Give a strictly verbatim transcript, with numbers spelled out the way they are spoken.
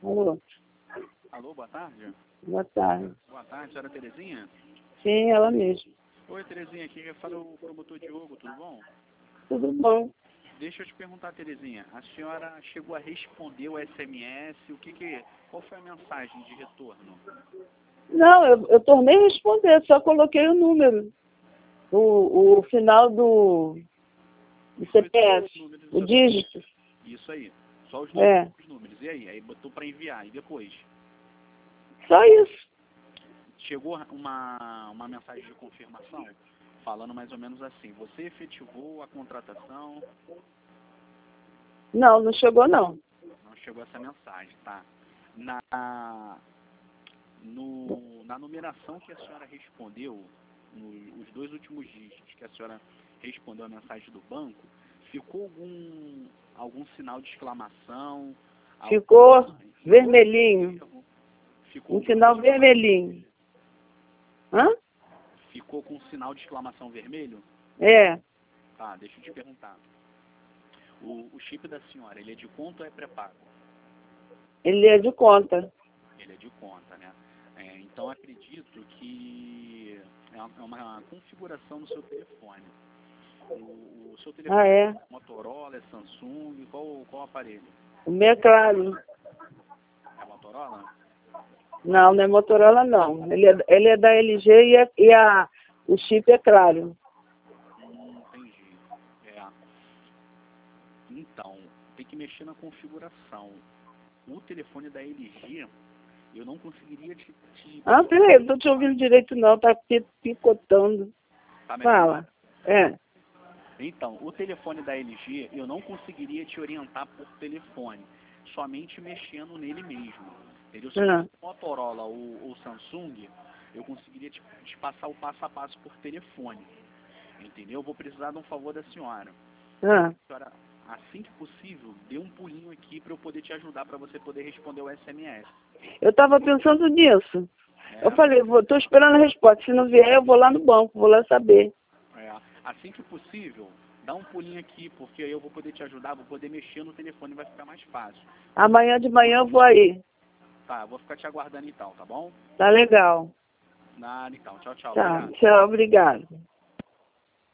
Alô? Alô, boa tarde. Boa tarde. Boa tarde, senhora Terezinha? Sim, ela mesma. Oi, Terezinha, aqui já fala o promotor Diogo, tudo bom? Tudo bom? Deixa eu te perguntar, Terezinha, a senhora chegou a responder o S M S, o que que, qual foi a mensagem de retorno? Não, eu, eu tornei a responder, só coloquei o número. O, o final do, do C P F, o dígito. Isso aí, só os É. números, os números. E aí? Aí botou para enviar, e depois? Só isso. Chegou uma, uma mensagem de confirmação, falando mais ou menos assim, você efetivou a contratação? Não, não chegou não. Não chegou essa mensagem, tá? Na, no, na numeração que a senhora respondeu, no, os dois últimos dígitos que a senhora respondeu a mensagem do banco, ficou algum, algum sinal de exclamação? Ficou algum, vermelhinho. ficou Um sinal vermelhinho. Hã? Ficou com um sinal de exclamação vermelho? É. Tá, deixa eu te perguntar. O, o chip da senhora, ele é de conta ou é pré-pago? Ele é de conta. Ele é de conta, né? É, então acredito que é uma, é uma configuração no seu telefone. O, o seu telefone Ah, é? é Motorola, é Samsung, qual, qual aparelho? O meu é claro. É Motorola? Não, não é Motorola não. Ele é, ele é da L G e, é, e a, o chip é claro. Hum, entendi. É. Então, tem que mexer na configuração. O telefone da L G, eu não conseguiria te... te... Ah, peraí, não tô te ouvindo direito não, tá pi- picotando. Tá melhor? Fala. É. Então, o telefone da L G, eu não conseguiria te orientar por telefone, somente mexendo nele mesmo. Entendeu? Se Ah. fosse Motorola ou, ou Samsung, eu conseguiria te, te passar o passo a passo por telefone. Entendeu? Eu vou precisar de um favor da senhora. Ah. A senhora, assim que possível, dê um pulinho aqui para eu poder te ajudar, para você poder responder o S M S. Eu estava pensando nisso. É, Eu falei, vou, tô esperando a resposta. Se não vier, eu vou lá no banco, vou lá saber. é, assim que possível, dá um pulinho aqui, porque aí eu vou poder te ajudar, vou poder mexer no telefone, vai ficar mais fácil. Amanhã de manhã eu vou aí. Tá, vou ficar te aguardando então, tá bom? Tá legal. Nada então. Tchau, tchau. Tá, Obrigado. tchau, obrigado.